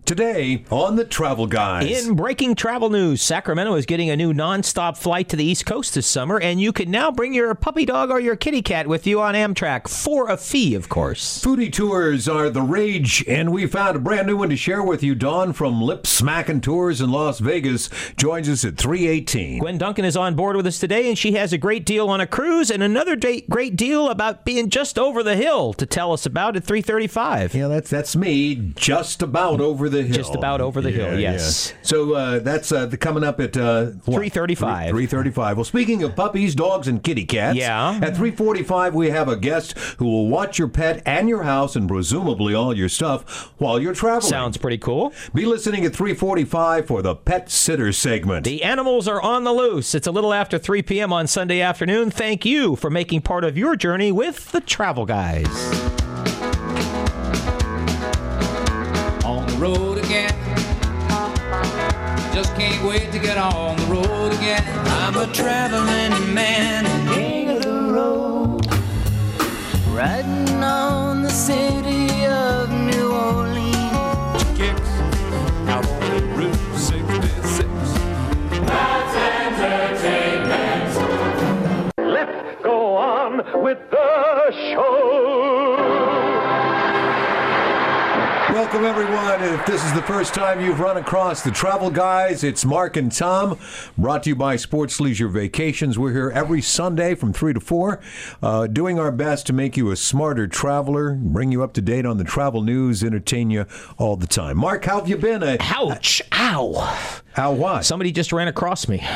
Today on the Travel Guys. In breaking travel news, Sacramento is getting a new nonstop flight to the East Coast this summer, and you can now bring your puppy dog or your kitty cat with you on Amtrak for a fee, of course. Foodie tours are the rage, and we found a brand new one to share with you. Dawn from Lip Smackin' Tours in Las Vegas joins us at 3:18. Gwen Duncan is on board with us today, and she has a great deal on a cruise and another great deal about being just over the hill to tell us about at 3:35. Yeah, that's me, just about over the hill. Just about over the hill, yes. Yeah. So that's coming up at 3:35. 3:35. Well, speaking of puppies, dogs, and kitty cats, at 3:45 we have a guest who will watch your pet and your house and presumably all your stuff while you're traveling. Sounds pretty cool. Be listening at 3:45 for the Pet Sitter segment. The animals are on the loose. It's a little after 3 p.m. on Sunday afternoon. Thank you for making part of your journey with the Travel Guys. On the road again. Just can't wait to get on the road again. I'm a traveling man, king of the road, riding on the city of New Orleans. Kicks out on Route 66. That's entertainment. Let's go on with the show. Welcome, everyone. If this is the first time you've run across the Travel Guys, it's Mark and Tom, brought to you by Sports Leisure Vacations. We're here every Sunday from 3 to 4, doing our best to make you a smarter traveler, bring you up to date on the travel news, entertain you all the time. Mark, how have you been? Ouch. Ow. How what? Somebody just ran across me.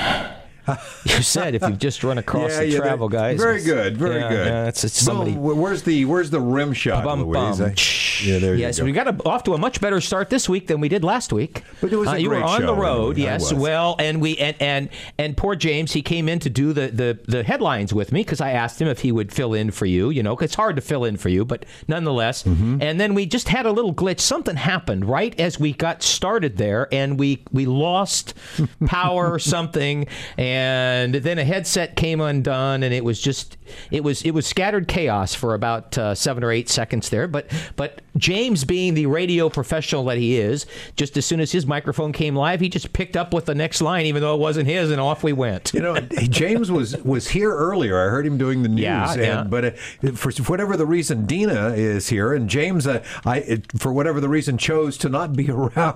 You said if you've just run across the Travel Guys. Very good, very good. Yeah, it's somebody. Well, where's the rim shot, Louise? Yeah, there you go. We got off to a much better start this week than we did last week. But it was a great you were on show, the road, anyway. yes. Well, and we and poor James, he came in to do the headlines with me because I asked him if he would fill in for you. You know, 'cause it's hard to fill in for you, but nonetheless. Mm-hmm. And then we just had a little glitch. Something happened right as we got started there, and we lost power or something, and then a headset came undone, and it was scattered chaos for about 7 or 8 seconds there. But James, being the radio professional that he is, just as soon as his microphone came live, he just picked up with the next line, even though it wasn't his, and off we went. You know, James was here earlier. I heard him doing the news. But for whatever the reason, Dina is here, and James, for whatever the reason, chose to not be around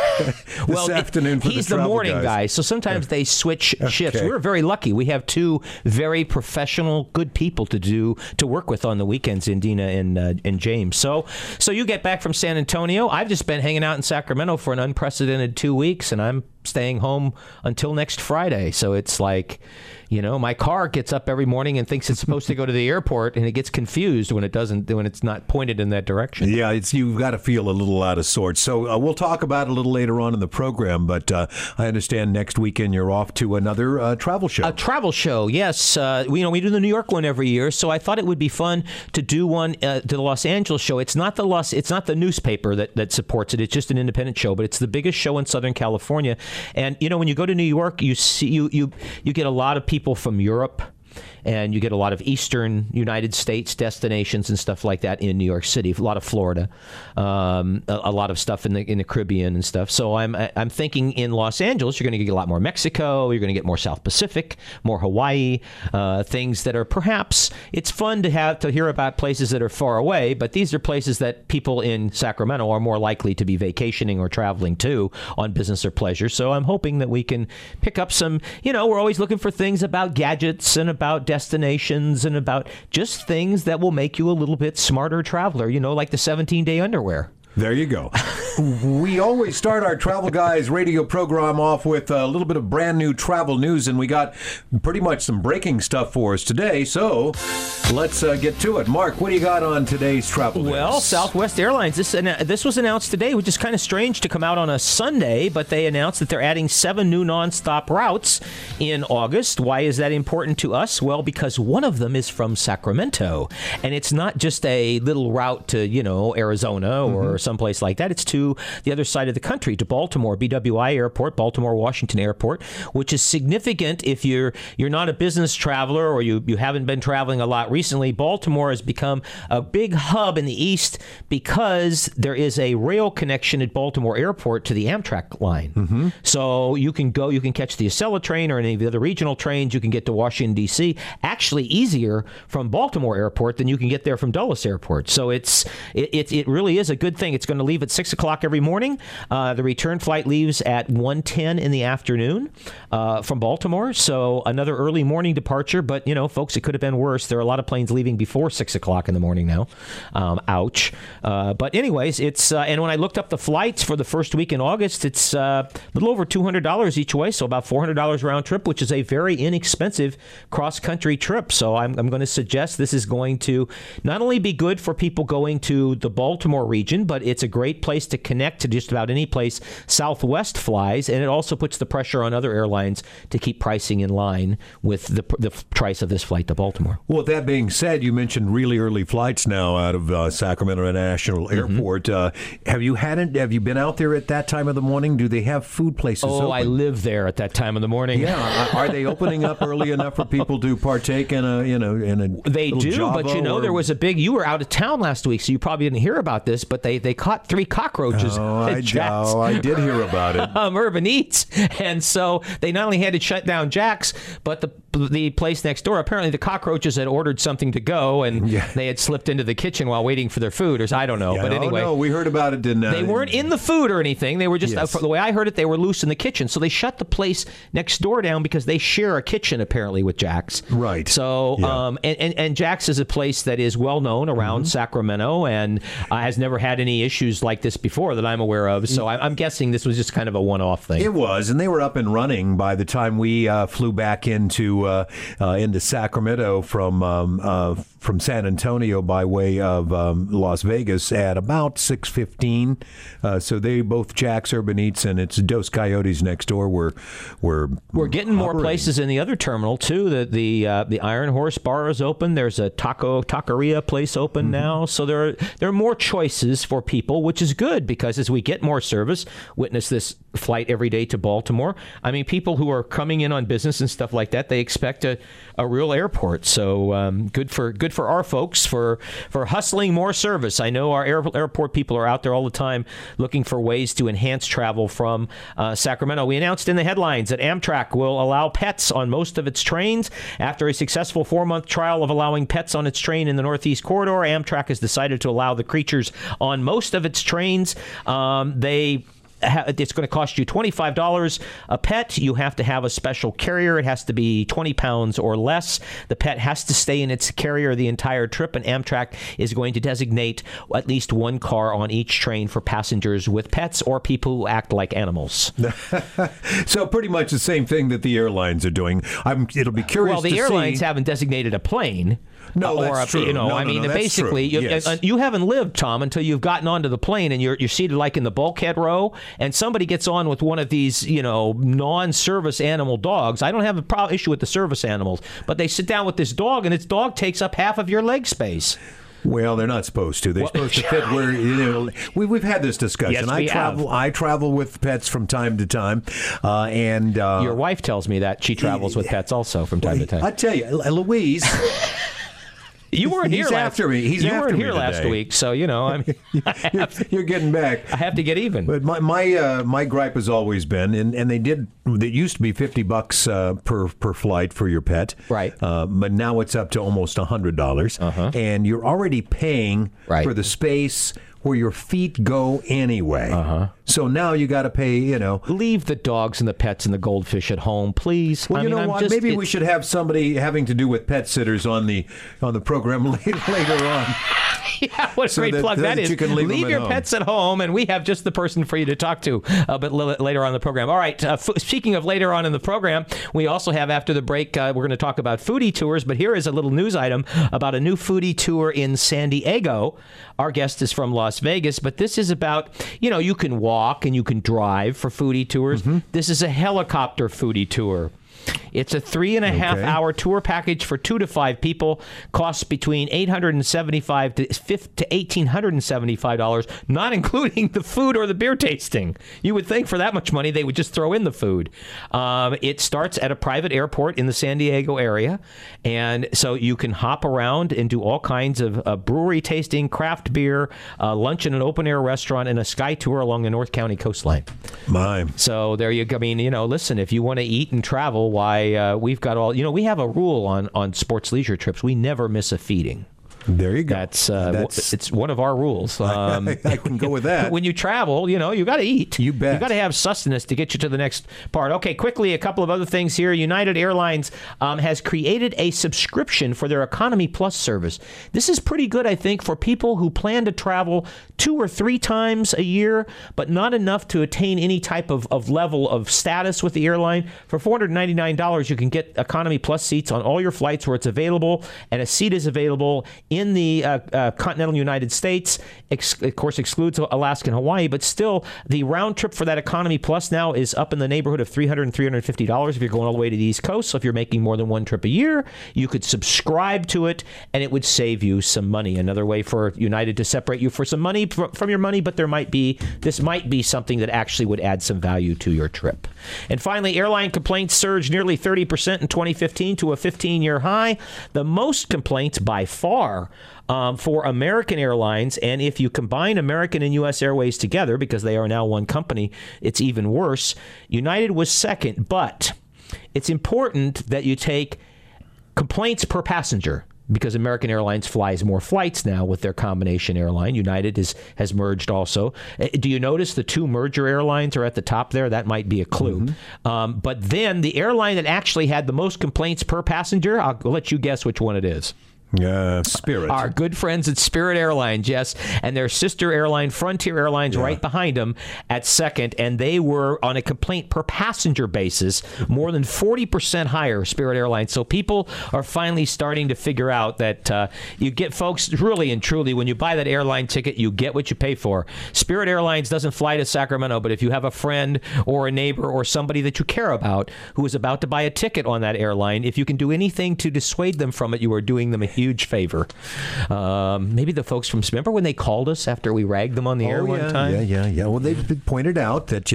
this afternoon for he's the the Travel morning Guys. guy, so sometimes they switch shifts. We're very lucky. We have 2 very professional, good people to work with on the weekends in Dina and James. So you get back from San Antonio. I've just been hanging out in Sacramento for an unprecedented 2 weeks, and I'm staying home until next Friday. So it's like, you know, my car gets up every morning and thinks it's supposed to go to the airport, and it gets confused when it's not pointed in that direction. Yeah, you've got to feel a little out of sorts. So we'll talk about it a little later on in the program, but I understand next weekend you're off to another travel show. A travel show, yes. We do the New York one every year, so I thought it would be fun to do one to the Los Angeles show. It's not the newspaper that supports it. It's just an independent show, but it's the biggest show in Southern California. And you know, when you go to New York, you get a lot of people from Europe, and you get a lot of Eastern United States destinations and stuff like that in New York City. A lot of Florida, a lot of stuff in the Caribbean and stuff. So I'm thinking in Los Angeles, you're going to get a lot more Mexico. You're going to get more South Pacific, more Hawaii, things that are perhaps it's fun to hear about places that are far away, but these are places that people in Sacramento are more likely to be vacationing or traveling to on business or pleasure. So I'm hoping that we can pick up some. You know, we're always looking for things about gadgets and about destinations and about just things that will make you a little bit smarter traveler, you know, like the 17-day underwear. There you go. We always start our Travel Guys radio program off with a little bit of brand new travel news, and we got pretty much some breaking stuff for us today. So let's get to it. Mark, what do you got on today's travel news? Well, Southwest Airlines, this was announced today, which is kind of strange to come out on a Sunday, but they announced that they're adding 7 new nonstop routes in August. Why is that important to us? Well, because one of them is from Sacramento, and it's not just a little route to, you know, Arizona or someplace like that. It's to the other side of the country, to Baltimore, BWI Airport, Baltimore Washington Airport, which is significant if you're not a business traveler or you haven't been traveling a lot recently. Baltimore has become a big hub in the East because there is a rail connection at Baltimore Airport to the Amtrak line. So you can catch the Acela train or any of the other regional trains. You can get to Washington, D.C. actually easier from Baltimore Airport than you can get there from Dulles Airport. So it really is a good thing. It's going to leave at 6 o'clock every morning. The return flight leaves at 1:10 in the afternoon from Baltimore. So another early morning departure. But, folks, it could have been worse. There are a lot of planes leaving before 6 o'clock in the morning now. Ouch. But anyways, it's and when I looked up the flights for the first week in August, it's a little over $200 each way. So about $400 round trip, which is a very inexpensive cross-country trip. So I'm going to suggest this is going to not only be good for people going to the Baltimore region, but it's a great place to connect to just about any place Southwest flies, and it also puts the pressure on other airlines to keep pricing in line with the price of this flight to Baltimore. Well, that being said, you mentioned really early flights now out of Sacramento International Airport. Have you been out there at that time of the morning? Do they have food places open? I live there at that time of the morning. Yeah, are they opening up early enough for people to partake in a They do, Java but there was a big. You were out of town last week, so you probably didn't hear about this. But they caught 3 cockroaches. I did hear about it. Urban Eats, and so they not only had to shut down Jack's, but the place next door. Apparently, the cockroaches had ordered something to go, and they had slipped into the kitchen while waiting for their food. Or I don't know, but anyway, no, we heard about it. They weren't in the food or anything. They were just the way I heard it. They were loose in the kitchen, so they shut the place next door down because they share a kitchen apparently with Jack's. Right. So, and Jack's is a place that is well known around Sacramento and has never had any issues like this before that I'm aware of. So I'm guessing this was just kind of a one-off thing. It was, and they were up and running by the time we flew back into Sacramento from San Antonio by way of Las Vegas at about 6:15. So they both Jack's, Urban Eats, and it's Dos Coyotes next door. We're getting more places in the other terminal too. The Iron Horse Bar is open. There's a taqueria place open now. So there are more choices for people, which is good because as we get more service, witness this flight every day to Baltimore. I mean, people who are coming in on business and stuff like that, they expect a real airport. So good for our folks for hustling more service. I know our airport people are out there all the time looking for ways to enhance travel from Sacramento. We announced in the headlines that Amtrak will allow pets on most of its trains. After a successful 4-month trial of allowing pets on its train in the Northeast Corridor, Amtrak has decided to allow the creatures on most of its trains. It's going to cost you $25 a pet. You have to have a special carrier. It has to be 20 pounds or less. The pet has to stay in its carrier the entire trip, and Amtrak is going to designate at least one car on each train for passengers with pets or people who act like animals. So pretty much the same thing that the airlines are doing. It'll be curious to see. Well, the airlines haven't designated a plane. No, that's true. Basically, you haven't lived, Tom, until you've gotten onto the plane and you're seated like in the bulkhead row, and somebody gets on with one of these, non-service animal dogs. I don't have a issue with the service animals, but they sit down with this dog, and its dog takes up half of your leg space. Well, they're not supposed to. They're supposed to fit where we've had this discussion. Yes, I travel with pets from time to time, and your wife tells me that she travels with pets also from time to time. I tell you, Louise. You weren't here after me. You weren't here last week, so you're getting back. I have to get even. But my gripe has always been, and they used to be $50 per flight for your pet, right? But now it's up to almost $100, and you're already paying for the space where your feet go anyway. So now you got to pay, Leave the dogs and the pets and the goldfish at home, please. Well, what? Maybe we should have somebody having to do with pet sitters on the program later on. Yeah, what a great plug that is. You can leave your pets at home, and we have just the person for you to talk to a bit later on in the program. All right, speaking of later on in the program, we also have after the break, we're going to talk about foodie tours, but here is a little news item about a new foodie tour in San Diego. Our guest is from Las Vegas, but this is about, you can walk and you can drive for foodie tours. This is a helicopter foodie tour. It's a 3.5-hour tour package for 2 to 5 people. Costs between $875 to $1,875, not including the food or the beer tasting. You would think for that much money they would just throw in the food. It starts at a private airport in the San Diego area, and so you can hop around and do all kinds of brewery tasting, craft beer, lunch in an open-air restaurant, and a sky tour along the North County coastline. So there you go. I mean, listen, if you want to eat and travel, why we've got all, we have a rule on sports leisure trips. We never miss a feeding. There you go. That's it's one of our rules. I can go with that. When you travel, you got to eat. You bet. You got to have sustenance to get you to the next part. Okay, quickly, a couple of other things here. United Airlines has created a subscription for their Economy Plus service. This is pretty good, I think, for people who plan to travel 2 or 3 times a year, but not enough to attain any type of level of status with the airline. For $499, you can get Economy Plus seats on all your flights where it's available, and a seat is available in the continental United States. Of course, excludes Alaska and Hawaii, but still, the round trip for that Economy Plus now is up in the neighborhood of $300 and $350 if you're going all the way to the East Coast. So if you're making more than one trip a year, you could subscribe to it, and it would save you some money. Another way for United to separate you for some money from your money, but this might be something that actually would add some value to your trip. And finally, airline complaints surged nearly 30% in 2015 to a 15-year high. The most complaints by far for American Airlines, and if you combine American and U.S. Airways together, because they are now one company, it's even worse. United was second, but it's important that you take complaints per passenger, because American Airlines flies more flights now with their combination airline. United has merged also. Do you notice the 2 merger airlines are at the top there? That might be a clue. Mm-hmm. But then the airline that actually had the most complaints per passenger, I'll let you guess which one it is. Spirit. Our good friends at Spirit Airlines, yes, and their sister airline, Frontier Airlines, right behind them at second, and they were on a complaint per passenger basis more than 40% higher, Spirit Airlines. So people are finally starting to figure out that you get, folks, really and truly, when you buy that airline ticket, you get what you pay for. Spirit Airlines doesn't fly to Sacramento, but if you have a friend or a neighbor or somebody that you care about who is about to buy a ticket on that airline, if you can do anything to dissuade them from it, you are doing them a huge favor. Maybe the folks from, remember when they called us after we ragged them on the air one time? Yeah. Well, they pointed out that,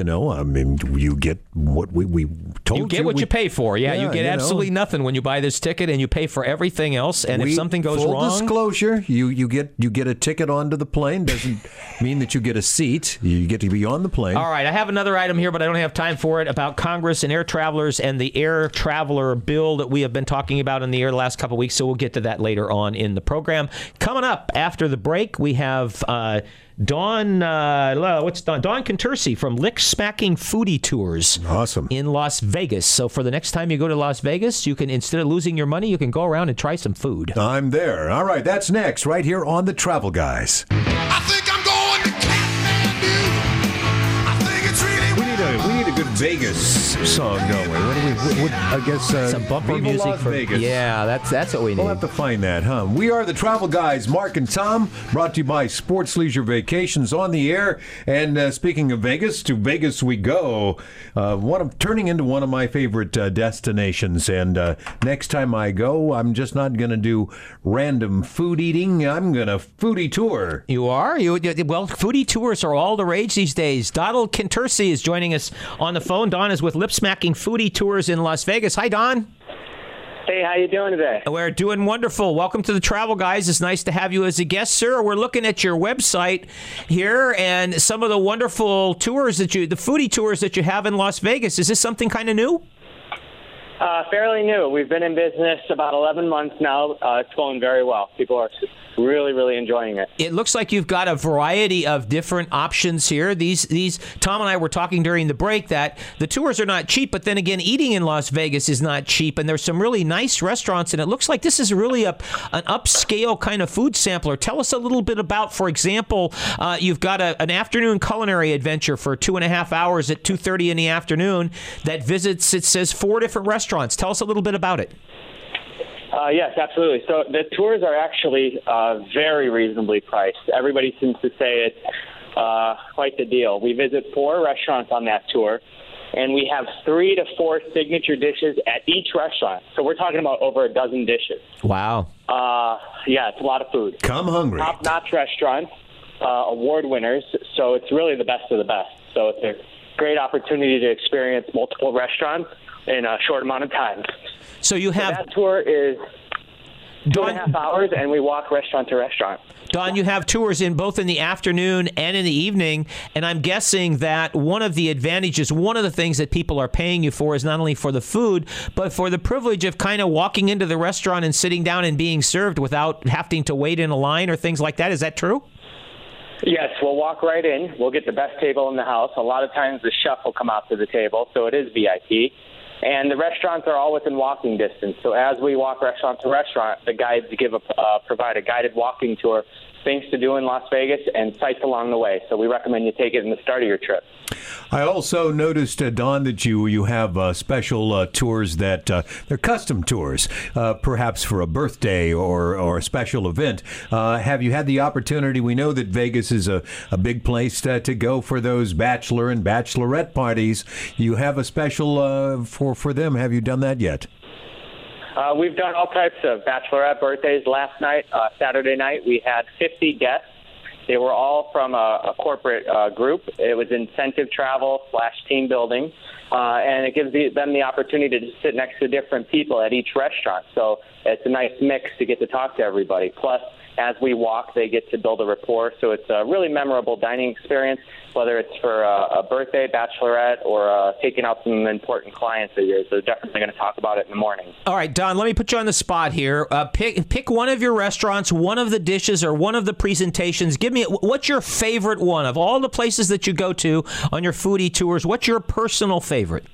you get what we told you. You get what you pay for. Yeah, you get absolutely nothing when you buy this ticket, and you pay for everything else. And if something goes wrong, full disclosure, you get a ticket onto the plane. Doesn't mean that you get a seat. You get to be on the plane. All right, I have another item here, but I don't have time for it, about Congress and air travelers and the air traveler bill that we have been talking about in the air the last couple of weeks. So we'll get to that later on in the program. Coming up after the break, we have Dawn Contursi from Lick Smacking Foodie Tours. Awesome. In Las Vegas. So for the next time you go to Las Vegas, you can, instead of losing your money, you can go around and try some food. I'm there. All right, that's next, right here on The Travel Guys. I think I'm going to Kathmandu. I think it's really We need a good Vegas song, don't we? I guess some bumper Viva music Las for Vegas. Yeah, that's what we need. We'll have to find that, huh? We are the Travel Guys, Mark and Tom, brought to you by Sports Leisure Vacations on the air. And speaking of Vegas, to Vegas we go. Turning into one of my favorite destinations. And next time I go, I'm just not going to do random food eating. I'm going to foodie tour. You are? Well, foodie tours are all the rage these days. Donald Contursi is joining us on the phone. Don is with Lip Smacking Foodie Tours in Las Vegas. Hi, Don. Hey, how you doing today? We're doing wonderful. Welcome to the Travel Guys. It's nice to have you as a guest, sir. We're looking at your website here and some of the wonderful tours the foodie tours that you have in Las Vegas. Is this something kind of new? Fairly new. We've been in business about 11 months now. It's going very well. People are really, really enjoying it. It looks like you've got a variety of different options here. These Tom and I were talking during the break that the tours are not cheap, but then again, eating in Las Vegas is not cheap, and there's some really nice restaurants, and it looks like this is really an upscale kind of food sampler. Tell us a little bit about, for example, you've got an afternoon culinary adventure for 2.5 hours at 2:30 in the afternoon that visits, it says, 4 different restaurants. Tell us a little bit about it. Yes, absolutely. So the tours are actually very reasonably priced. Everybody seems to say it's quite the deal. We visit 4 restaurants on that tour. and we have 3 to 4 signature dishes at each restaurant. So we're talking about over a dozen dishes. Wow. Yeah, it's a lot of food. Come hungry. Top-notch restaurants, award winners, so it's really the best of the best. So it's a great opportunity to experience multiple restaurants in a short amount of time. So you have... that tour is 2.5 hours, and we walk restaurant to restaurant. Don, you have tours in both in the afternoon and in the evening, and I'm guessing that one of the advantages, one of the things that people are paying you for is not only for the food, but for the privilege of kind of walking into the restaurant and sitting down and being served without having to wait in a line or things like that. Is that true? Yes, we'll walk right in. We'll get the best table in the house. A lot of times the chef will come out to the table, so it is VIP. And the restaurants are all within walking distance. So as we walk restaurant to restaurant, the guides provide a guided walking tour, things to do in Las Vegas, and sights along the way. So we recommend you take it in the start of your trip. I also noticed, Don, that you have special tours that they're custom tours, perhaps for a birthday or a special event. Have you had the opportunity? We know that Vegas is a big place to go for those bachelor and bachelorette parties. You have a special for them. Have you done that yet? We've done all types of bachelorette birthdays. Last night, Saturday night, we had 50 guests. They were all from a corporate group. It was incentive travel / team building, and it gives them the opportunity to sit next to different people at each restaurant. So it's a nice mix to get to talk to everybody. Plus, as we walk, they get to build a rapport. So it's a really memorable dining experience, whether it's for a birthday, bachelorette, or taking out some important clients of yours. So definitely going to talk about it in the morning. All right, Don, let me put you on the spot here. Pick one of your restaurants, one of the dishes, or one of the presentations. Give me, what's your favorite one? Of all the places that you go to on your foodie tours, what's your personal favorite?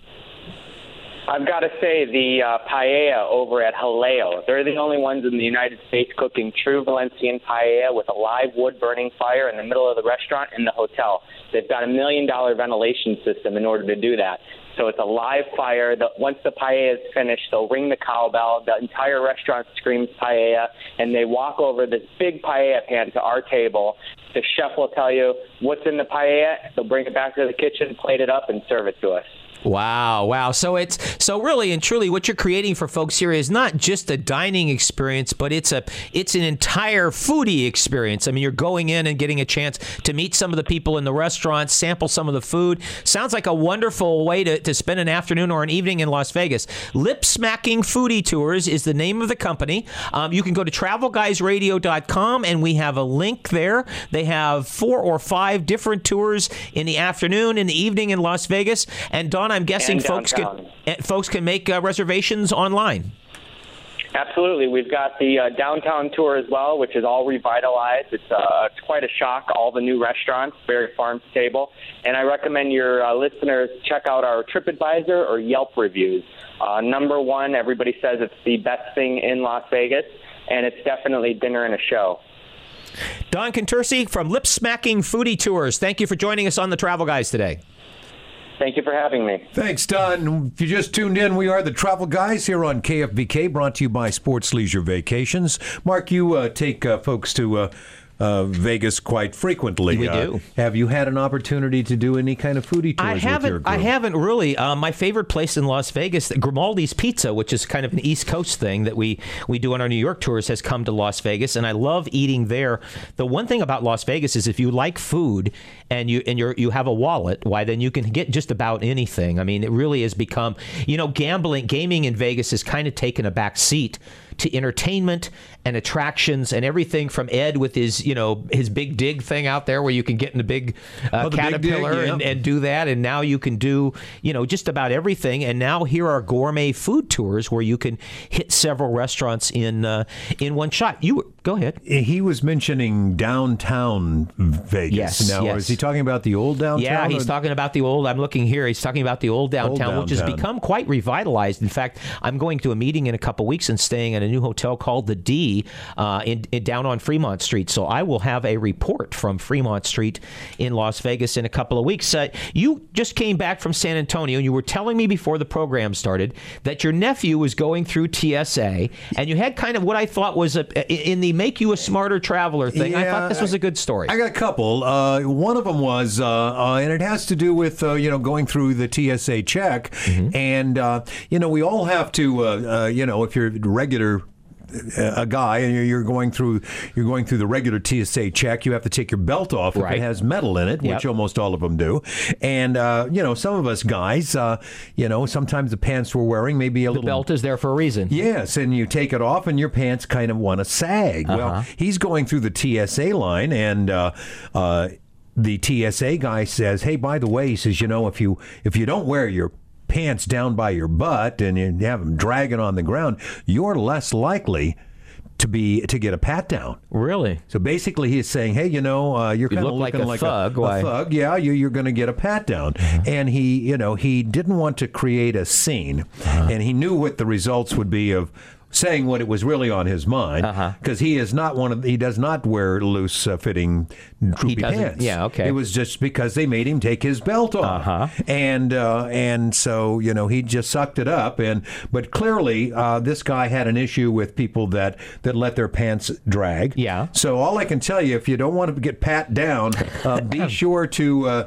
I've got to say the paella over at Jaleo. They're the only ones in the United States cooking true Valencian paella with a live wood-burning fire in the middle of the restaurant in the hotel. They've got $1 million ventilation system in order to do that. So it's a live fire. Once the paella is finished, they'll ring the cowbell. The entire restaurant screams paella, and they walk over this big paella pan to our table. The chef will tell you what's in the paella. They'll bring it back to the kitchen, plate it up, and serve it to us. Wow. So really and truly what you're creating for folks here is not just a dining experience, but it's an entire foodie experience. I mean, you're going in and getting a chance to meet some of the people in the restaurant, sample some of the food. Sounds like a wonderful way to spend an afternoon or an evening in Las Vegas. Lip Smacking Foodie Tours is the name of the company. You can go to TravelGuysRadio.com, and we have a link there. They have 4 or 5 different tours in the afternoon, in the evening in Las Vegas. And Don, I'm guessing folks can make reservations online. Absolutely. We've got the downtown tour as well, which is all revitalized. It's quite a shock, all the new restaurants, very farm to table. And I recommend your listeners check out our TripAdvisor or Yelp reviews. Number 1, everybody says it's the best thing in Las Vegas, and it's definitely dinner and a show. Don Contursi from Lip Smacking Foodie Tours. Thank you for joining us on the Travel Guys today. Thank you for having me. Thanks, Don. If you just tuned in, we are the Travel Guys here on KFBK, brought to you by Sports Leisure Vacations. Mark, you take folks to Vegas quite frequently. We do. Have you had an opportunity to do any kind of foodie tours with your group? I haven't really. My favorite place in Las Vegas, Grimaldi's Pizza, which is kind of an East Coast thing that we do on our New York tours, has come to Las Vegas, and I love eating there. The one thing about Las Vegas is if you like food and you have a wallet, why then you can get just about anything. I mean, it really has become, gaming in Vegas has kind of taken a back seat to entertainment and attractions and everything, from Ed with his big dig thing out there where you can get in a big Caterpillar and do that. And now you can do, just about everything. And now here are gourmet food tours where you can hit several restaurants in one shot. Go ahead. He was mentioning downtown Vegas. Yes. Now, is he talking about the old downtown? Yeah, he's talking about the old. I'm looking here. He's talking about the old downtown, which has become quite revitalized. In fact, I'm going to a meeting in a couple weeks and staying at a new hotel called the D down on Fremont Street. So I will have a report from Fremont Street in Las Vegas in a couple of weeks. You just came back from San Antonio, and you were telling me before the program started that your nephew was going through TSA, and you had kind of what I thought was in the make you a smarter traveler thing. I thought this was a good story. I got a couple. One of them was, and it has to do with going through the TSA check, and we all have to, if you're regular. A guy and you're going through the regular TSA check, you have to take your belt off if it has metal in it, which almost all of them do. And some of us guys, sometimes the pants we're wearing may be a little. The belt is there for a reason. Yes, and you take it off and your pants kind of want to sag. Well, he's going through the TSA line and. The TSA guy says, "Hey, by the way," he says, if you don't wear your pants down by your butt and you have them dragging on the ground, you're less likely to get a pat down. Really? So basically, he's saying, "Hey, you're kind of looking like a thug. A thug. Yeah, you're going to get a pat down." And he didn't want to create a scene, and he knew what the results would be of saying what it was really on his mind, because he is not he does not wear loose fitting droopy pants. Yeah, okay. It was just because they made him take his belt off, and so he just sucked it up. But clearly, this guy had an issue with people that let their pants drag. Yeah. So all I can tell you, if you don't want to get pat down, be sure to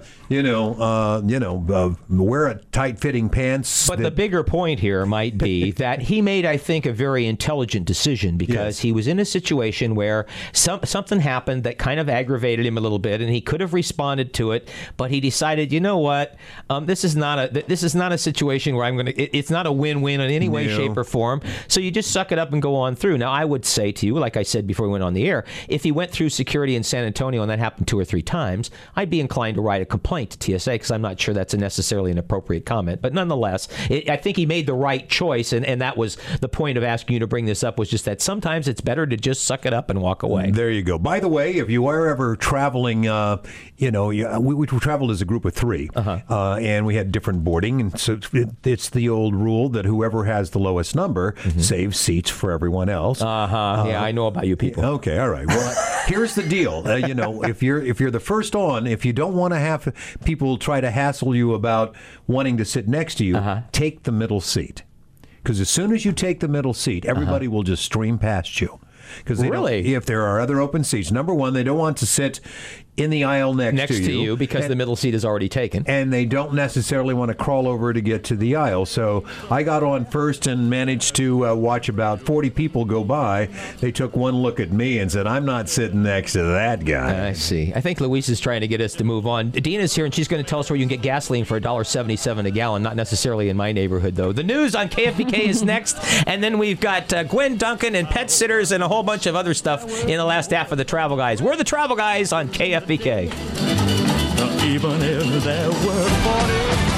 wear a tight fitting pants. But the bigger point here might be that he made, I think, a very intelligent decision, because he was in a situation where something happened that kind of aggravated him a little bit, and he could have responded to it, but he decided, you know what, this is not a situation where it's not a win-win in any way, shape, or form. So you just suck it up and go on through. Now, I would say to you, like I said before we went on the air, if he went through security in San Antonio and that happened 2 or 3 times, I'd be inclined to write a complaint to TSA, because I'm not sure that's necessarily an appropriate comment. But nonetheless, I think he made the right choice, and that was the point of asking you to bring this up, was just that sometimes it's better to just suck it up and walk away. There you go. By the way, if you are ever traveling, we traveled as a group of 3, and we had different boarding, and so it's the old rule that whoever has the lowest number saves seats for everyone else. Yeah, I know about you people. Okay, all right. Well, here's the deal. If you're the first on, if you don't want to have people try to hassle you about wanting to sit next to you, take the middle seat. Because as soon as you take the middle seat, everybody will just stream past you. Because if there are other open seats, number one, they don't want to sit in the aisle next to you because the middle seat is already taken. And they don't necessarily want to crawl over to get to the aisle. So I got on first and managed to watch about 40 people go by. They took one look at me and said, "I'm not sitting next to that guy." I see. I think Luis is trying to get us to move on. Dina's here, and she's going to tell us where you can get gasoline for $1.77 a gallon. Not necessarily in my neighborhood, though. The news on KFBK is next, and then we've got Gwen Duncan and pet sitters and a whole bunch of other stuff in the last half of the Travel Guys. We're the Travel Guys on KFBK. Even if there were 40.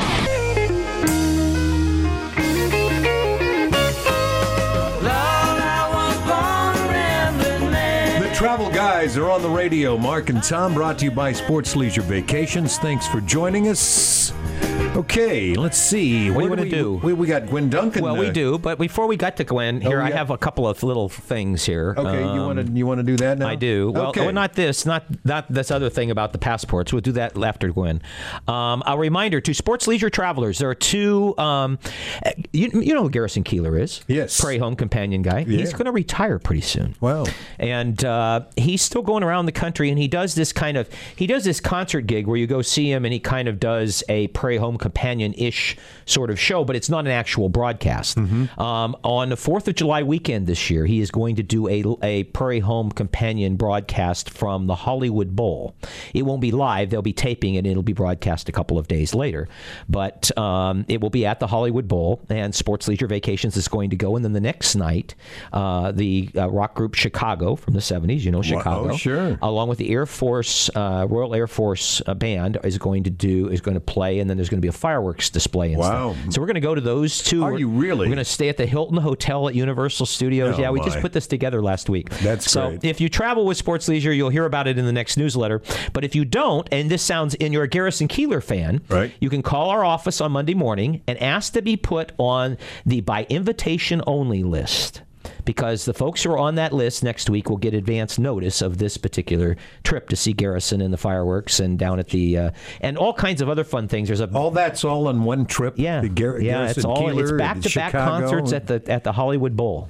Travel Guys are on the radio. Mark and Tom, brought to you by Sports Leisure Vacations. Thanks for joining us. Okay, let's see. What do you want to do? We got Gwen Duncan. Well, we do, but before we got to Gwen, here I have a couple of little things here. Okay, you want to do that now? I do. Well, okay. Not this other thing about the passports. We'll do that after Gwen. A reminder to sports leisure travelers: there are 2. You know who Garrison Keillor is? Yes, Prairie Home Companion guy. Yeah. He's going to retire pretty soon. Wow. And he's still going around the country, and he does this concert gig where you go see him, and he kind of does a Prairie Home Companion-ish sort of show, but it's not an actual broadcast. On the 4th of July weekend this year, he is going to do a Prairie Home Companion broadcast from the Hollywood Bowl. It won't be live. They'll be taping it, and it'll be broadcast a couple of days later. But it will be at the Hollywood Bowl, and Sports Leisure Vacations is going to go. And then the next night, the rock group Chicago from the 70s, Chicago. Oh, sure. Along with the Air Force, Royal Air Force band is going to play, and then there's going to be a fireworks display and stuff. So we're going to go to those 2. Are you really? We're going to stay at the Hilton Hotel at Universal Studios. We just put this together last week. That's great. So if you travel with Sports Leisure, you'll hear about it in the next newsletter. But if you don't, and you're a Garrison Keillor fan, right, you can call our office on Monday morning and ask to be put on the by invitation only list. Because the folks who are on that list next week will get advance notice of this particular trip to see Garrison and the fireworks and down at the and all kinds of other fun things. That's all on one trip. Yeah, Garrison it's all. Keillor, It's back-to-back concerts at the Hollywood Bowl.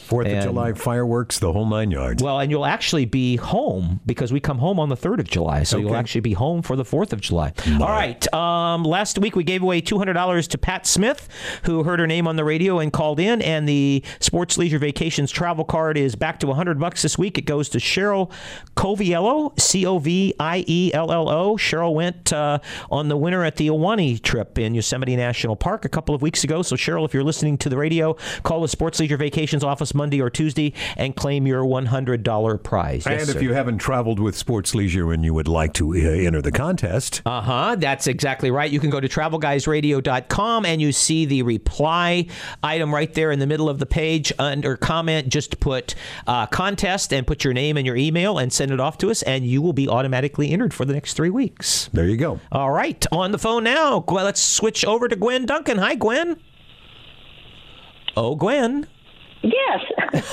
4th of July fireworks, the whole 9 yards. Well, and you'll actually be home because we come home on the 3rd of July. So you'll actually be home for the 4th of July. All right. Last week we gave away $200 to Pat Smith, who heard her name on the radio and called in. And the Sports Leisure Vacations travel card is back to $100 this week. It goes to Cheryl Coviello, Coviello. Cheryl went on the winner at the Ahwahnee trip in Yosemite National Park a couple of weeks ago. So, Cheryl, if you're listening to the radio, call the Sports Leisure Vacations office Monday or Tuesday and claim your $100 prize. And if you haven't traveled with Sports Leisure and you would like to enter the contest. That's exactly right. You can go to travelguysradio.com and you see the reply item right there in the middle of the page. Under comment, just put contest and put your name and your email and send it off to us, and you will be automatically entered for the next 3 weeks. There you go. All right. On the phone now, let's switch over to Gwen Duncan. Hi, Gwen. Oh, Gwen. Yes.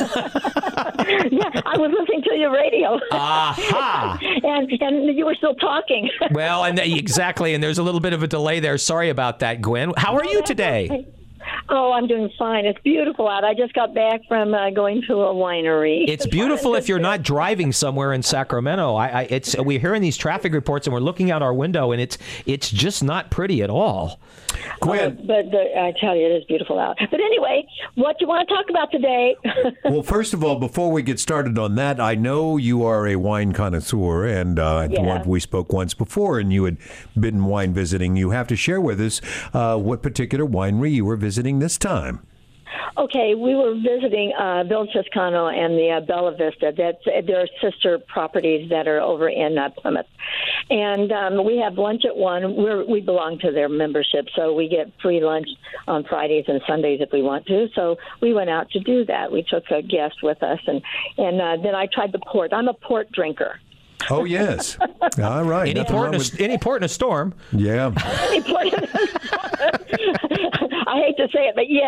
Yeah, I was listening to your radio. Aha. and you were still talking. Well, and exactly, and there's a little bit of a delay there. Sorry about that, Gwen. How are you today? Okay. Oh, I'm doing fine. It's beautiful out. I just got back from going to a winery. It's beautiful if you're not driving somewhere in Sacramento. We're hearing these traffic reports and we're looking out our window, and it's just not pretty at all. Gwen. I tell you, it is beautiful out. But anyway, what do you want to talk about today? Well, first of all, before we get started on that, I know you are a wine connoisseur, and we spoke once before, and you had been wine visiting. You have to share with us what particular winery you were visiting this time. Okay, we were visiting Villa Toscano and the Bella Vista. They're sister properties that are over in Plymouth. And we have lunch at 1. We belong to their membership, so we get free lunch on Fridays and Sundays if we want to. So we went out to do that. We took a guest with us, and then I tried the port. I'm a port drinker. Oh, yes. All right. Any port in a storm. Yeah. Any port in a storm. I hate to say it, but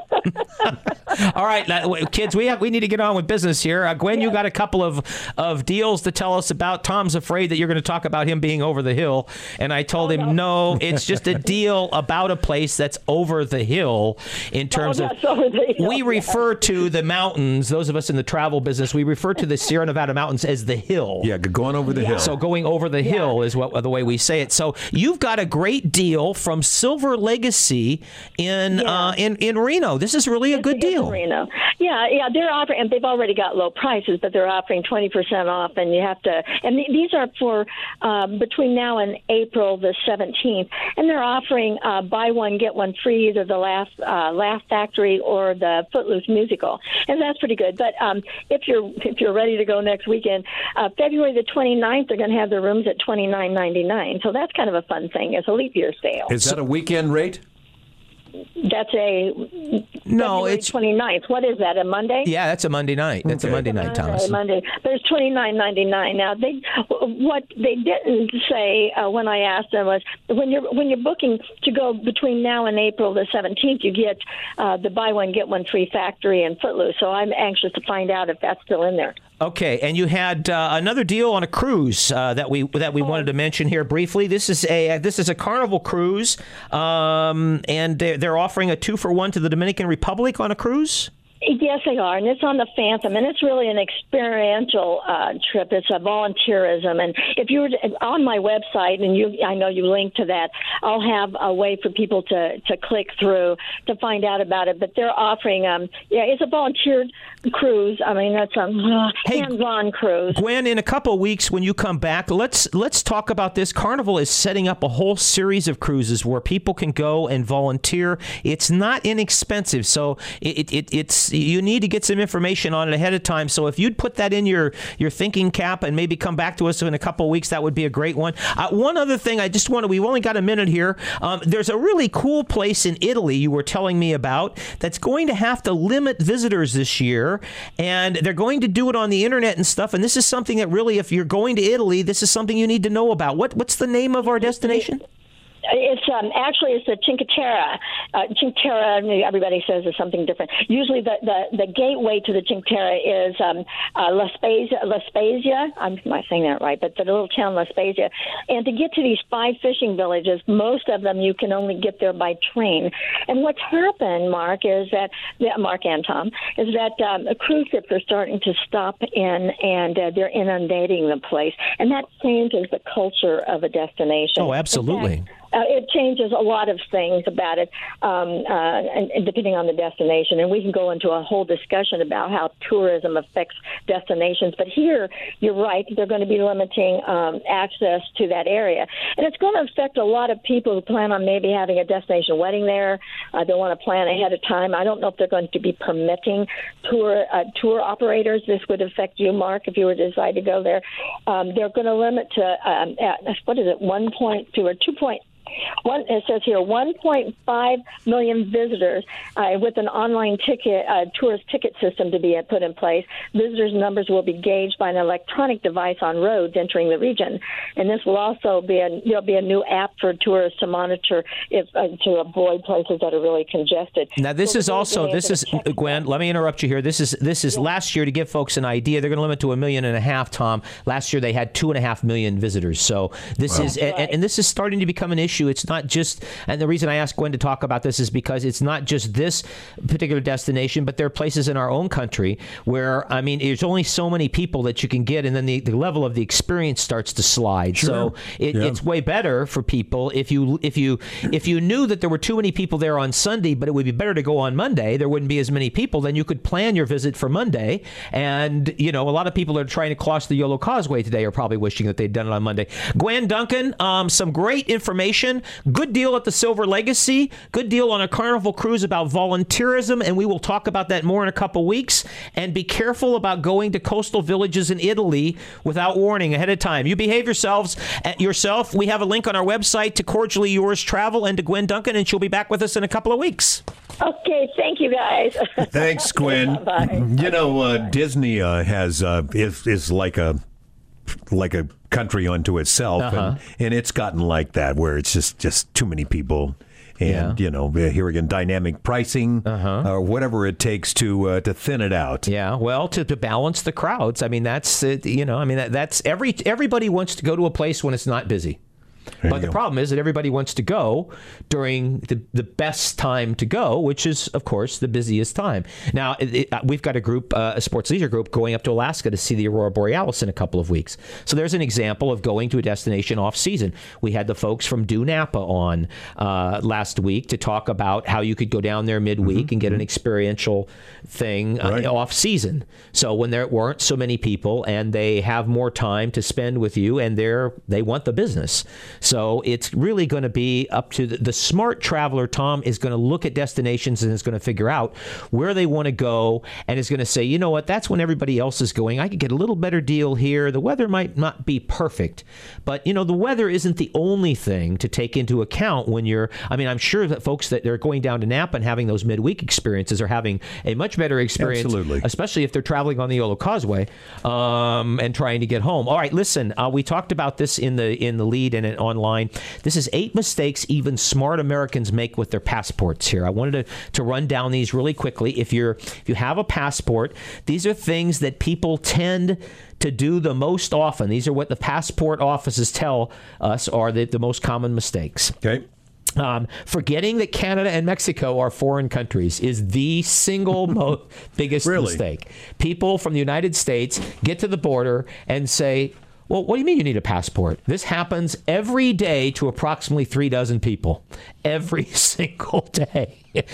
yes. All right, kids, we need to get on with business here. Gwen, you got a couple of deals to tell us about. Tom's afraid that you're going to talk about him being over the hill, and I told him no, it's just a deal about a place that's over the hill in terms of we refer to the mountains. Those of us in the travel business, we refer to the Sierra Nevada mountains as the hill. Yeah, going over the hill. So going over the hill is the way we say it. So you've got a great deal from Silver Legacy in Reno. This is really a good deal. Reno. Yeah, they're offering, and they've already got low prices, but they're offering 20% off, and you have to. And these are for between now and April the 17th, and they're offering buy one get one free, either the Laugh Factory or the Footloose musical, and that's pretty good. But if you're ready to go next weekend, February the 29th, they're going to have their rooms at $29.99. So that's kind of a fun thing. It's a leap year sale. Is that a weekend rate? That's February 29th. What is that, a Monday? Yeah, that's a Monday night. That's a Monday night, Thomas. Monday. But it's $29.99. Now, what they didn't say when I asked them was when you're booking to go between now and April the 17th, you get the buy one get one free Factory and Footloose. So I'm anxious to find out if that's still in there. Okay, and you had another deal on a cruise that we wanted to mention here briefly. This is a Carnival cruise, and they're offering a 2-for-1 to the Dominican Republic on a cruise. Yes, they are, and it's on the Phantom, and it's really an experiential trip. It's a volunteerism, and if you were on my website, and I know you linked to that, I'll have a way for people to click through to find out about it. But they're offering, it's a volunteered cruise. I mean, that's a hands-on cruise. Gwen, in a couple of weeks when you come back, let's talk about this. Carnival is setting up a whole series of cruises where people can go and volunteer. It's not inexpensive, so it's you need to get some information on it ahead of time. So if you'd put that in your thinking cap and maybe come back to us in a couple of weeks, that would be a great one. One other thing, we've only got a minute here. There's a really cool place in Italy you were telling me about that's going to have to limit visitors this year, and they're going to do it on the internet and stuff. And this is something that really, if you're going to Italy, this is something you need to know about. What's the name of our destination? It's actually it's the Cinque Terre. Cinque Terre, everybody says is something different. Usually the gateway to the Cinque Terre is La Spezia. I'm not saying that right, but the little town La Spezia. And to get to these 5 fishing villages, most of them you can only get there by train. And what's happened, Mark and Tom, is that cruise ships are starting to stop in, and they're inundating the place, and that changes the culture of a destination. Oh, absolutely. It changes a lot of things about it, and depending on the destination. And we can go into a whole discussion about how tourism affects destinations. But here, you're right, they're going to be limiting access to that area. And it's going to affect a lot of people who plan on maybe having a destination wedding there. They want to plan ahead of time. I don't know if they're going to be permitting tour operators. This would affect you, Mark, if you were to decide to go there. They're going to limit to, 1.2 or 2. It says here 1.5 million visitors with an online tourist ticket system to be put in place. Visitors' numbers will be gauged by an electronic device on roads entering the region, and this will also there'll be a new app for tourists to monitor to avoid places that are really congested. Now this is Gwen. Let me interrupt you here. This is last year, to give folks an idea. They're going to limit to 1.5 million. Tom, last year they had 2.5 million visitors. So this is and this is starting to become an issue. It's not just, and the reason I asked Gwen to talk about this is because it's not just this particular destination, but there are places in our own country where, I mean, there's only so many people that you can get, and then the level of the experience starts to slide. Sure. So it's way better for people if you knew that there were too many people there on Sunday, but it would be better to go on Monday. There wouldn't be as many people. Then you could plan your visit for Monday. And a lot of people that are trying to cross the Yolo Causeway today are probably wishing that they'd done it on Monday. Gwen Duncan, some great information. Good deal at the Silver Legacy. Good deal on a Carnival cruise about volunteerism, and we will talk about that more in a couple weeks. And be careful about going to coastal villages in Italy without warning ahead of time. You behave yourself. We have a link on our website to Cordially Yours Travel and to Gwen Duncan, and she'll be back with us in a couple of weeks. Okay, thank you guys. Thanks, Gwen. Bye. Disney is like a country unto itself, and it's gotten like that where it's just too many people, and here again, dynamic pricing or whatever it takes to thin it out. Yeah, well, to balance the crowds. I mean, that's that's everybody wants to go to a place when it's not busy. But the problem is that everybody wants to go during the best time to go, which is, of course, the busiest time. Now, we've got a group, a sports leisure group, going up to Alaska to see the Aurora Borealis in a couple of weeks. So there's an example of going to a destination off-season. We had the folks from Do Napa on last week to talk about how you could go down there midweek and get an experiential thing off-season. So when there weren't so many people and they have more time to spend with you, and they want the business. So it's really going to be up to the smart traveler. Tom is going to look at destinations and is going to figure out where they want to go, and is going to say, you know what, that's when everybody else is going. I could get a little better deal here. The weather might not be perfect, but the weather isn't the only thing to take into account when I'm sure that folks that are going down to Napa and having those midweek experiences are having a much better experience. Absolutely. Especially if they're traveling on the Yolo Causeway and trying to get home. All right, listen, we talked about this in the lead and online. This is 8 mistakes even smart Americans make with their passports here. I wanted to run down these really quickly. If you have a passport, these are things that people tend to do the most often. These are what the passport offices tell us are the most common mistakes. Okay. Forgetting that Canada and Mexico are foreign countries is the single most biggest mistake. People from the United States get to the border and say, well, what do you mean you need a passport? This happens every day to approximately 3 dozen people. Every single day.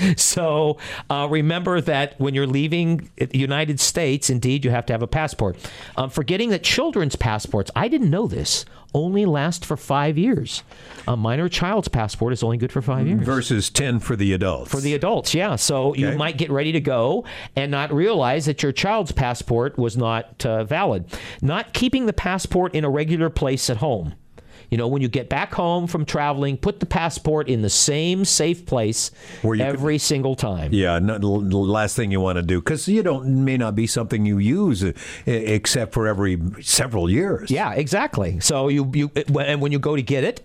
So remember that when you're leaving the United States, indeed, you have to have a passport. Forgetting that children's passports, I didn't know this, only last for 5 years. A minor child's passport is only good for 5 years. Versus 10 for the adults. For the adults, yeah. So you might get ready to go and not realize that your child's passport was not valid. Not keeping the passport in a regular place at home. When you get back home from traveling, put the passport in the same safe place every single time. Yeah, the last thing you want to do, because may not be something you use except for every several years. Yeah, exactly. So and when you go to get it,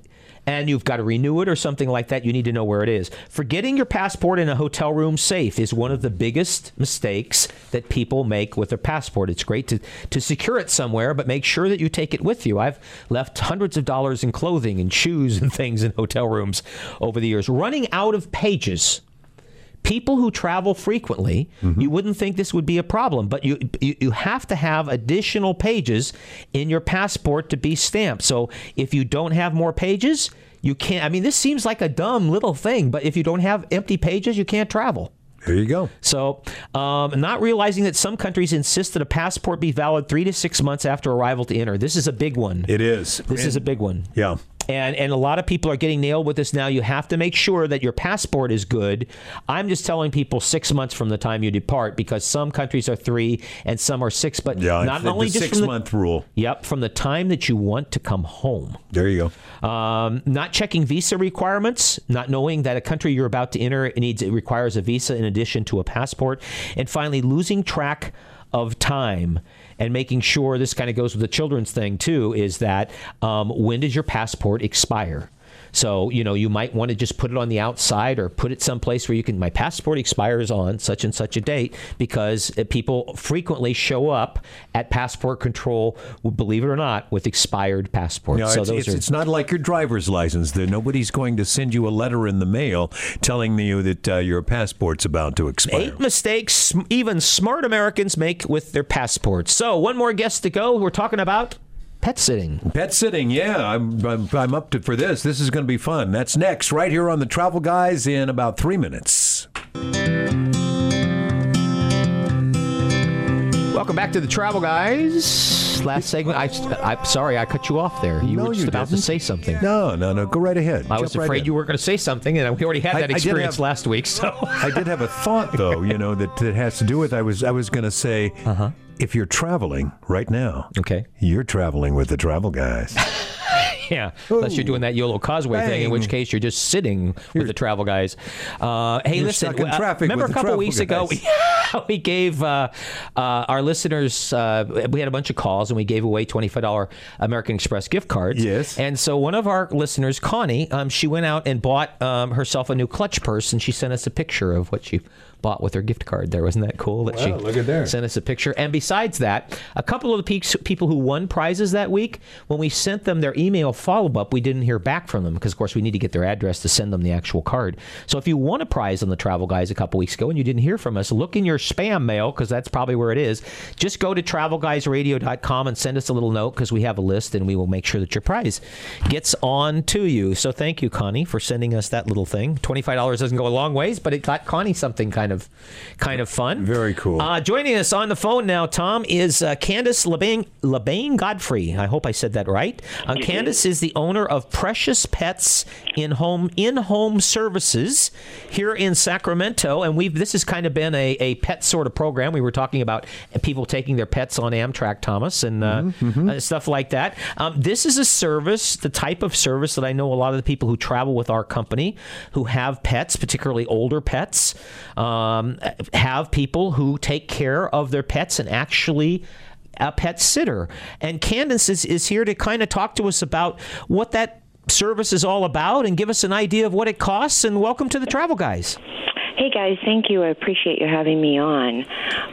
and you've got to renew it or something like that, you need to know where it is. Forgetting your passport in a hotel room safe is one of the biggest mistakes that people make with their passport. It's great to secure it somewhere, but make sure that you take it with you. I've left hundreds of dollars in clothing and shoes and things in hotel rooms over the years. Running out of pages. People who travel frequently, you wouldn't think this would be a problem, but you have to have additional pages in your passport to be stamped. So if you don't have more pages, you can't. I mean, this seems like a dumb little thing, but if you don't have empty pages, you can't travel. There you go. So, not realizing that some countries insist that a passport be valid 3 to 6 months after arrival to enter. This is a big one. It is. This is a big one. Yeah. And a lot of people are getting nailed with this now. You have to make sure that your passport is good. I'm just telling people 6 months from the time you depart, because some countries are 3 and some are 6. But not only the just 6 month rule. Yep, from the time that you want to come home. There you go. Not checking visa requirements, not knowing that a country you're about to enter it requires a visa in addition to a passport, and finally losing track of time and making sure, this kind of goes with the children's thing too, is that when does your passport expire? So, you might want to just put it on the outside or put it someplace where you can, my passport expires on such and such a date, because people frequently show up at passport control, believe it or not, with expired passports. No, so it's not like your driver's license. Nobody's going to send you a letter in the mail telling you that your passport's about to expire. 8 mistakes even smart Americans make with their passports. So, one more guest to go. We're talking about pet sitting. Pet sitting, yeah. I'm up for this. This is going to be fun. That's next, right here on the Travel Guys in about 3 minutes. Welcome back to the Travel Guys. Last segment. I'm sorry, I cut you off there. You were just about to say something. No. Go right ahead. I was afraid you weren't going to say something, and we already had that experience last week. So I did have a thought, though, that has to do with, I was going to say, if you're traveling right now, okay, you're traveling with the Travel Guys. Yeah, unless you're doing that YOLO Causeway thing, in which case you're just sitting with the Travel Guys. Hey, listen, remember a couple weeks ago, we gave our listeners, we had a bunch of calls, and we gave away $25 American Express gift cards. Yes. And so one of our listeners, Connie, she went out and bought herself a new clutch purse, and she sent us a picture of what she bought with her gift card there. Wasn't that cool? That she look at there. Sent us a picture. And besides that, a couple of the people who won prizes that week, when we sent them their email follow-up, we didn't hear back from them because, of course, we need to get their address to send them the actual card. So if you won a prize on the Travel Guys a couple weeks ago and you didn't hear from us, look in your spam mail, because that's probably where it is. Just go to travelguysradio.com and send us a little note, because we have a list, and we will make sure that your prize gets on to you. So thank you, Connie, for sending us that little thing. $25 doesn't go a long ways, but it got Connie something kind of fun. Very cool. Joining us on the phone now, Tom, is Candace LeBain Godfrey. I hope I said that right. Candace is the owner of Precious Pets in-home services here in Sacramento, and this has kind of been a pet sort of program. We were talking about people taking their pets on Amtrak, Thomas, and stuff like that. This is a service, the type of service that I know a lot of the people who travel with our company who have pets, particularly older pets, have people who take care of their pets and actually a pet sitter. And Candace is here to kind of talk to us about what that service is all about and give us an idea of what it costs. And welcome to the Travel Guys. Hey, guys. Thank you. I appreciate you having me on.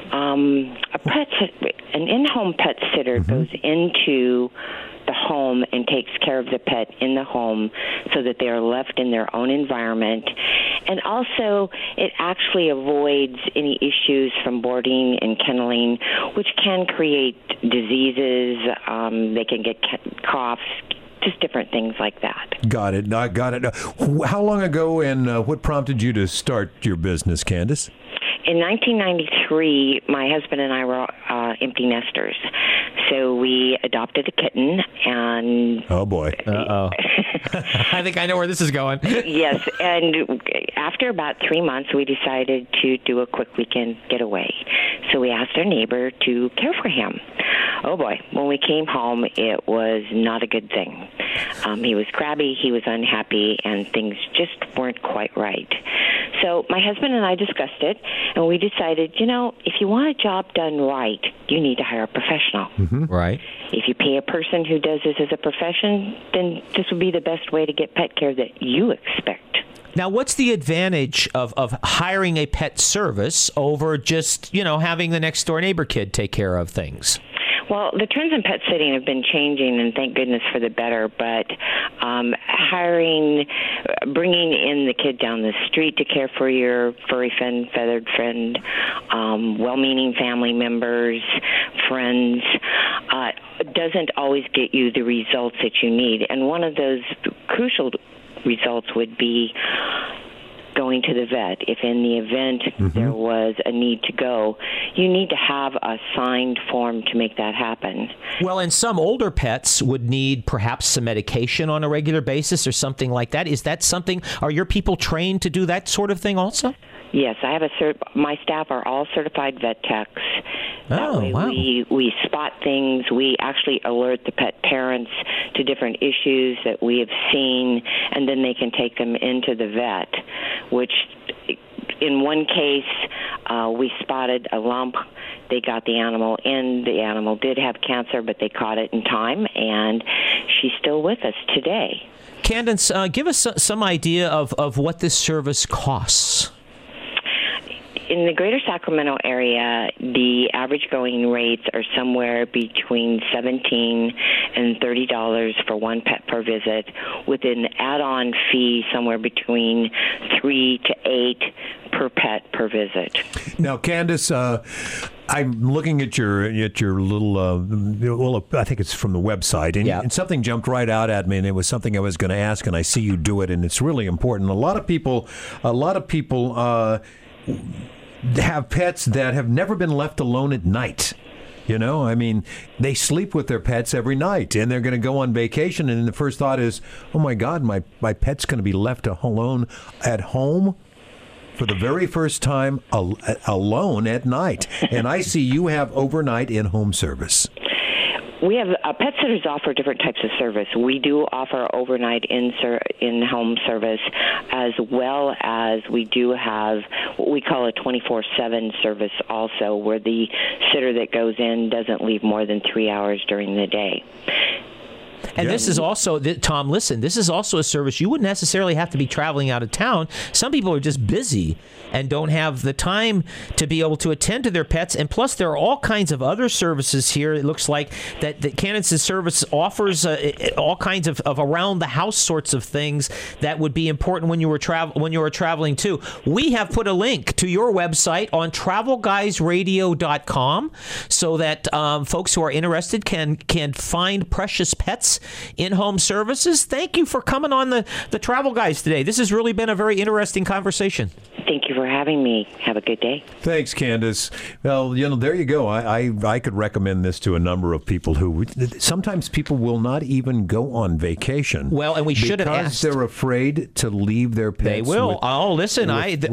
An in-home pet sitter goes into the home and takes care of the pet in the home so that they are left in their own environment. And also, it actually avoids any issues from boarding and kenneling, which can create diseases. They can get coughs, just different things like that. Got it. How long ago, and what prompted you to start your business, Candace? In 1993, my husband and I were empty nesters. So we adopted a kitten, and... Oh, boy. Uh-oh. I think I know where this is going. Yes, and after about 3 months, we decided to do a quick weekend getaway. So we asked our neighbor to care for him. Oh, boy. When we came home, it was not a good thing. He was crabby, he was unhappy, and things just weren't quite right. So my husband and I discussed it, and we decided, if you want a job done right, you need to hire a professional. Right. If you pay a person who does this as a profession, then this would be the best way to get pet care that you expect. Now, what's the advantage of hiring a pet service over just, having the next door neighbor kid take care of things? Well, the trends in pet sitting have been changing, and thank goodness for the better, but bringing in the kid down the street to care for your furry friend, feathered friend, well-meaning family members, friends, doesn't always get you the results that you need. And one of those crucial results would be going to the vet. If in the event there was a need to go, you need to have a signed form to make that happen. Well, and some older pets would need perhaps some medication on a regular basis or something like that. Is that something, are your people trained to do that sort of thing also? Yes, I have my staff are all certified vet techs. That way wow. we spot things. We actually alert the pet parents to different issues that we have seen, and then they can take them into the vet, which in one case we spotted a lump. They got the animal in. The animal did have cancer, but they caught it in time, and she's still with us today. Candace, give us some idea of what this service costs. In the greater Sacramento area, the average going rates are somewhere between $17 and $30 for one pet per visit, with an add-on fee somewhere between $3 to $8 per pet per visit. Now, Candace, I'm looking at your little, I think it's from the website, and something jumped right out at me, and it was something I was going to ask, and I see you do it, and it's really important. A lot of people have pets that have never been left alone at night. They sleep with their pets every night, and they're going to go on vacation, and the first thought is, oh my God, my pet's going to be left alone at home for the very first time alone at night. And I see you have overnight in-home service. We have pet sitters offer different types of service. We do offer overnight in-home service, as well as we do have what we call a 24/7 service also, where the sitter that goes in doesn't leave more than 3 hours during the day. And this is also, Tom, listen, this is also a service you wouldn't necessarily have to be traveling out of town. Some people are just busy and don't have the time to be able to attend to their pets. And plus, there are all kinds of other services here. It looks like that Candace's service offers all kinds of around-the-house sorts of things that would be important when you were traveling too. We have put a link to your website on TravelGuysRadio.com so that folks who are interested can find Precious Pets in-home services. Thank you for coming on the Travel Guys today. This has really been a very interesting conversation. Thank you for having me. Have a good day. Thanks, Candace. Well, there you go. I could recommend this to a number of people who sometimes people will not even go on vacation. Well, and we should have asked. Because they're afraid to leave their pets. They will. Listen, anybody.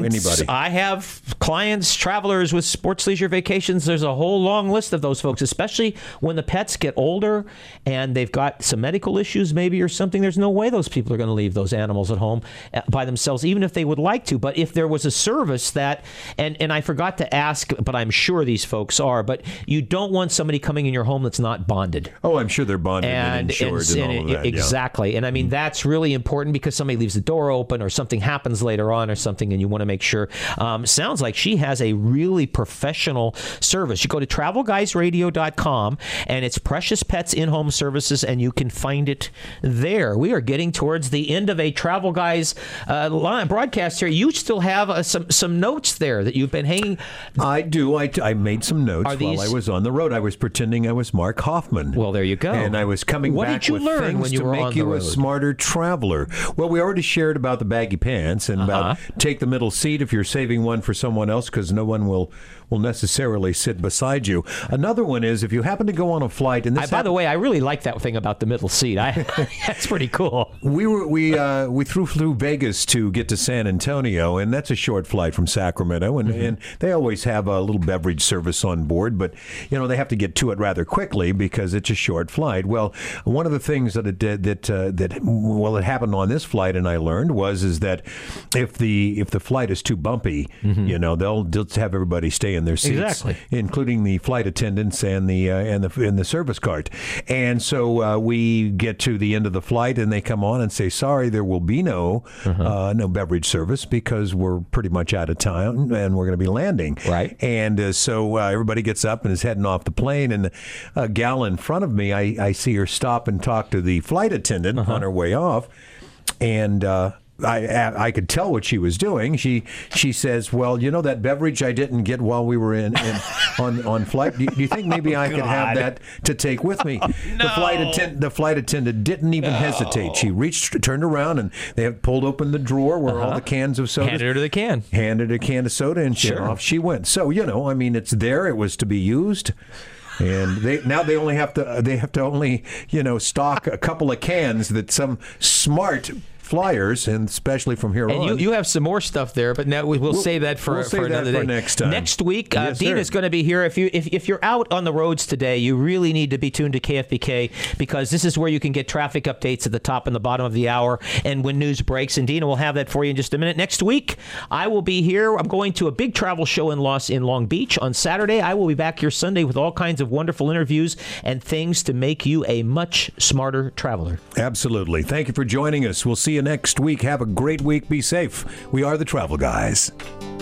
I have clients, travelers with Sports Leisure Vacations. There's a whole long list of those folks, especially when the pets get older and they've got some medical issues maybe or something. There's no way those people are going to leave those animals at home by themselves, even if they would like to. But if there was a service that, and I forgot to ask, but I'm sure these folks are, but you don't want somebody coming in your home that's not bonded. Oh, I'm sure they're bonded and insured and all of that. Exactly. Yeah. And I mean, that's really important because somebody leaves the door open or something happens later on or something, and you want to make sure. Sounds like she has a really professional service. You go to TravelGuysRadio.com, and it's Precious Pets in-home services, and you can find it there. We are getting towards the end of a Travel Guys broadcast here. You still have some notes there that you've been hanging. I do. I made some notes while I was on the road. I was pretending I was Mark Hoffman. Well, there you go. And I was coming back with things to make you a smarter traveler. Well, we already shared about the baggy pants and about take the middle seat if you're saving one for someone else, because no one will necessarily sit beside you. Another one is if you happen to go on a flight, and by the way, I really like that thing about the middle seat. That's pretty cool. We flew through Vegas to get to San Antonio, and that's a short flight from Sacramento, and they always have a little beverage service on board, but they have to get to it rather quickly because it's a short flight. Well, one of the things that it did that it happened on this flight, and I learned is that if the flight is too bumpy, they'll just have everybody stay in their seats, including the flight attendants and the service cart. And so we get to the end of the flight, and they come on and say, "Sorry, there will be no beverage service because we're pretty much out of time and we're going to be landing." Right. And so everybody gets up and is heading off the plane, and a gal in front of me, I see her stop and talk to the flight attendant on her way off, and I could tell what she was doing. She says, "Well, that beverage I didn't get while we were on flight. Do you think maybe I could have that to take with me?" The flight attendant didn't even hesitate. She turned around, and they have pulled open the drawer where all the cans of soda. Handed her the can. Handed a can of soda, and off she went. So it's there. It was to be used. And they only have to stock a couple of cans that some smart flyers, and especially from here on. And you have some more stuff there, but now we'll save that for another day. Next time. Next week, Dean is going to be here. If you're out on the roads today, you really need to be tuned to KFBK, because this is where you can get traffic updates at the top and the bottom of the hour, and when news breaks. And Dina will have that for you in just a minute. Next week, I will be here. I'm going to a big travel show in Long Beach on Saturday. I will be back here Sunday with all kinds of wonderful interviews and things to make you a much smarter traveler. Absolutely. Thank you for joining us. We'll see you next week. Have a great week. Be safe. We are the Travel Guys.